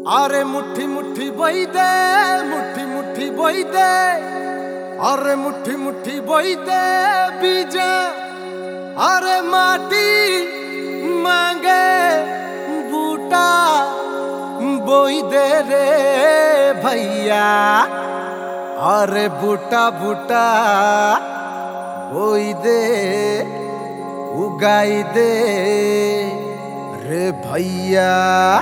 अरे मुट्ठी मुट्ठी बोई दे, मुट्ठी मुट्ठी बोई दे, अरे मुट्ठी मुट्ठी बोई दे बीजा। अरे माटी मांगे बूटा बोई दे रे भैया। अरे बूटा बूटा बोई दे, उगाई दे रे भैया।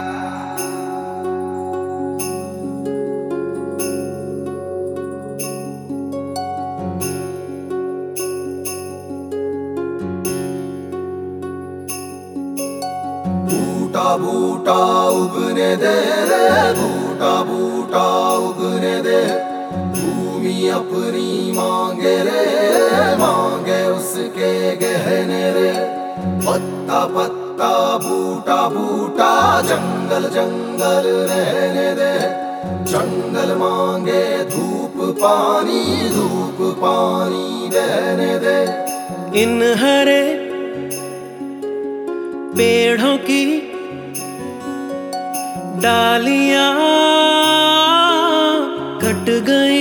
बूटा बूटा उगने दे रे, बूटा बूटा उगने दे। भूमि अपनी मांगे रे, मांगे उसके गहने रे। पत्ता पत्ता बूटा बूटा जंगल जंगल रहने दे। जंगल मांगे धूप पानी, धूप पानी बहने दे। इन हरे पेड़ों की डालियां कट गई,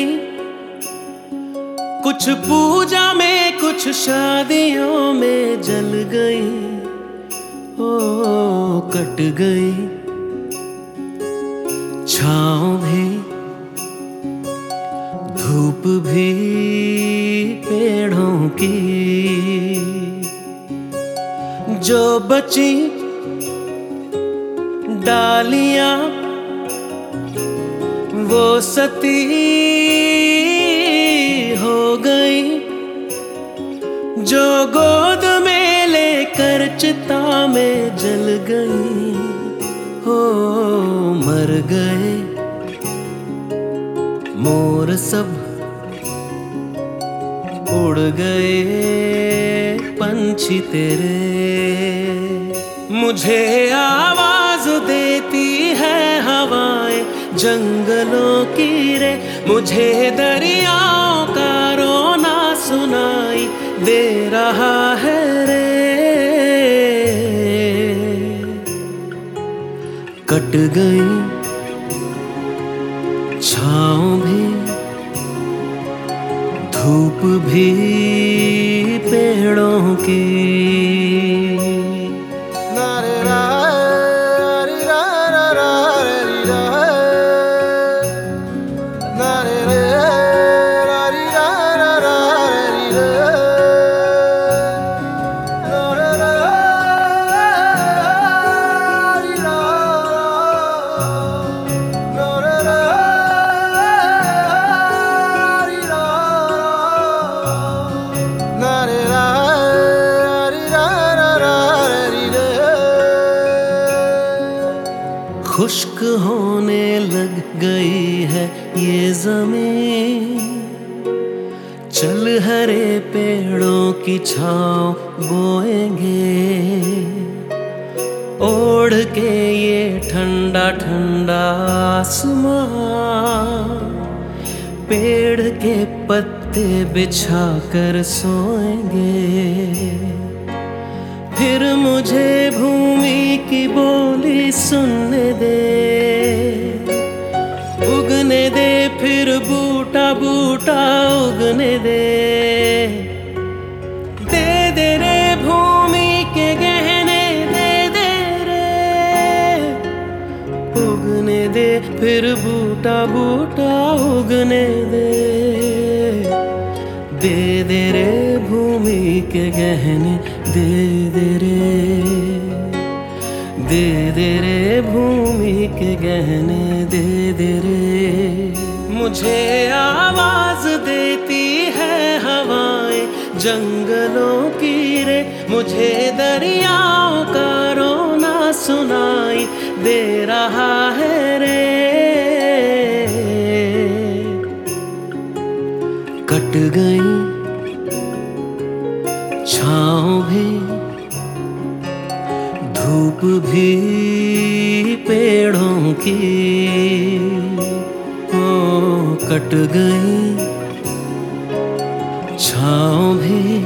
कुछ पूजा में कुछ शादियों में जल गई। ओ कट गई छाँव भी धूप भी पेड़ों की। जो बची डालियां वो सती हो गई। जो गोद में लेकर चिता में जल गई, हो मर गए मोर सब उड़ गए पंछी तेरे। मुझे आवाज देती है हवाएं जंगलों की रे। मुझे दरियाओं का रोना सुनाई दे रहा है रे। कट गई छाँव भी धूप भी पेड़ों की। खुश्क होने लग गई है ये ज़मीन, चल हरे पेड़ों की छाँव बोएंगे। ओढ़ के ये ठंडा ठंडा आसमां, पेड़ के पत्ते बिछा कर सोएंगे। फिर मुझे भूमि की बोली सुनने दे, उगने दे फिर बूटा बूटा उगने दे। दे दे रे भूमि के गहने, दे दे रे उगने दे फिर बूटा बूटा उगने दे। दे दे रे भूमि के गहने, दे दे रे, दे दे रे भूमि के गहने, दे दे रे। मुझे आवाज देती है हवाएं जंगलों की रे। मुझे दरियाओं का रोना सुनाई दे रहा है रे। कट गई छाँव भी धूप भी पेड़ों की। ओ कट गई छाँव भी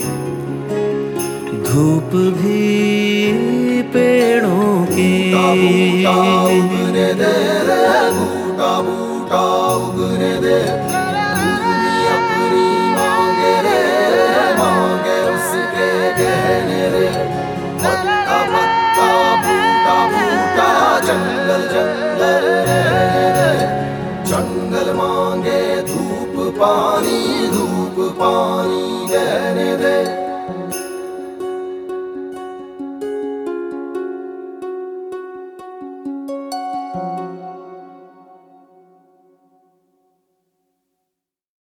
धूप भी पेड़ों की। उगने दे पानी धूप पानी बहने दे।